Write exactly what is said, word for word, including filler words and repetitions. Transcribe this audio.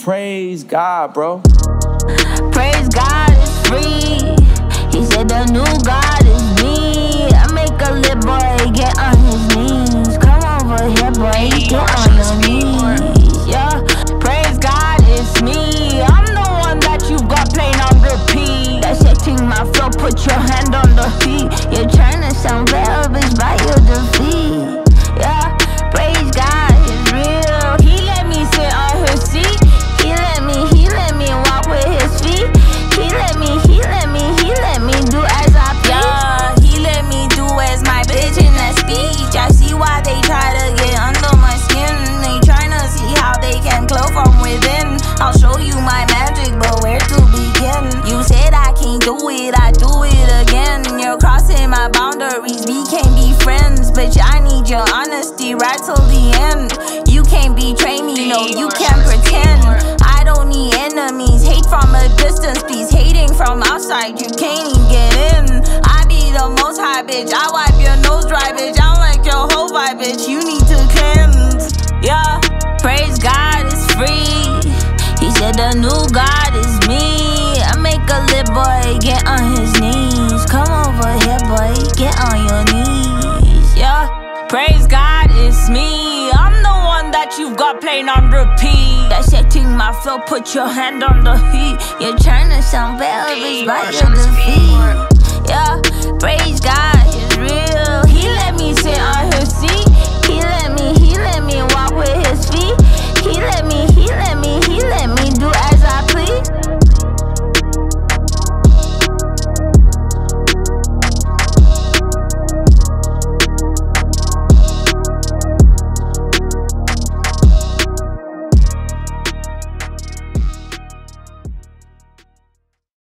praise God, bro. Praise God is free. He said the new God is me. I make a little boy get on his knees. Come over here, boy, get on your knees. Yeah, praise God is me. I'm the one that you've got playing on repeat. That's setting my flow, put your hand on the heat. You're trying to sound better, bitch, by your defeat. Yeah, praise God is real. He let me sit on his seat. He let me, he let me walk with his feet. He let me, he let me, he let me do as I please. Yeah, he let me do as my bitch in that speech. I see why they try to get under my skin. They tryna see how they can glow from within. I'll show you my magic, but where to begin? You said I can't do it, I do it again. You're crossing my boundaries, we can't be friends. Bitch, I need your honesty right till the end. You can't betray me, no, you can't pretend. I don't need enemies, hate from a distance, please. Hating from outside, you can't even get in. I be the most high, bitch, I wipe your nose dry, bitch. I don't like your whole vibe, bitch, you need to cleanse. Yeah, Praise God is free. He said the new God is me. I make a little boy get on his knees. Come over here, boy, get on your knees. Yeah, praise God is me. I'm the one that you've got playing on repeat. That's setting my flow, put your hand on the heat. You're trying to sound better, bitch, by your defeat. Yeah, praise God is real. He let me sit on his